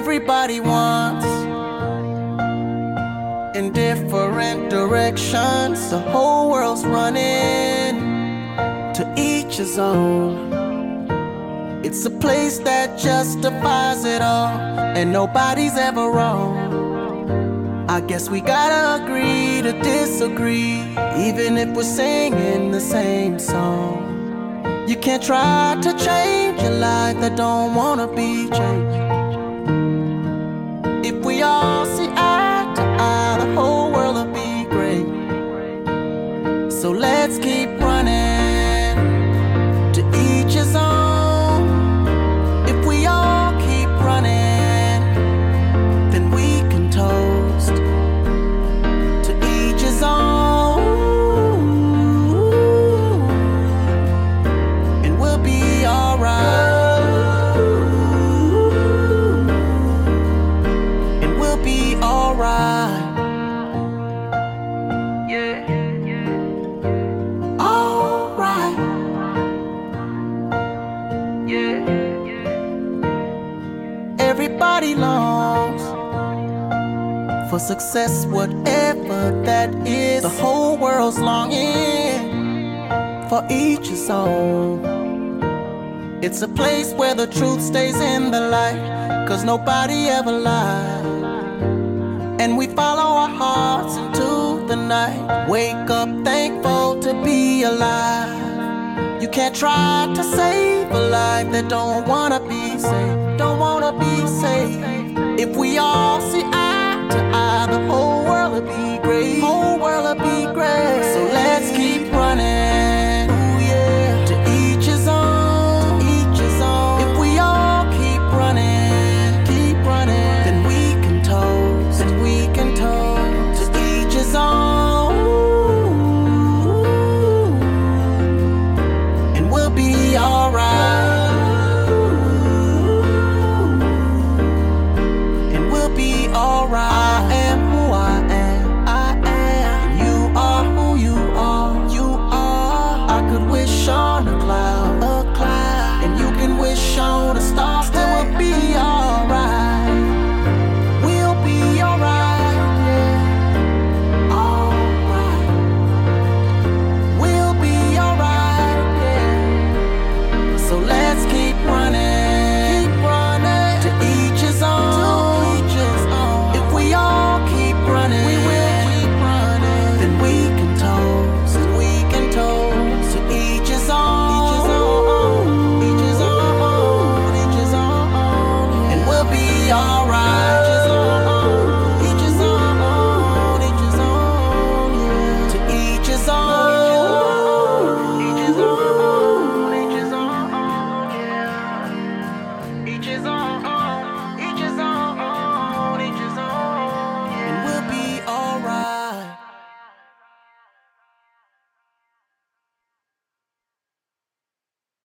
everybody wants in different directions. The whole world's running to each his own. It's a place that justifies it all, and nobody's ever wrong. I guess we gotta agree to disagree, even if we're singing the same song. You can't try to change a life that don't wanna be changed. If we all see eye to eye, the whole world will be great. So let's keep running to each his own. If we all keep running, then we can toast to each his own, and we'll be alright, and we'll be alright. Yeah, alright. Yeah. Everybody longs for success, whatever that is. The whole world's longing for each his own. It's a place where the truth stays in the light, 'cause nobody ever lies. And we follow our hearts into the night. Wake up thankful to be alive. You can't try to save a life that don't wanna be saved, don't wanna be saved. If we all see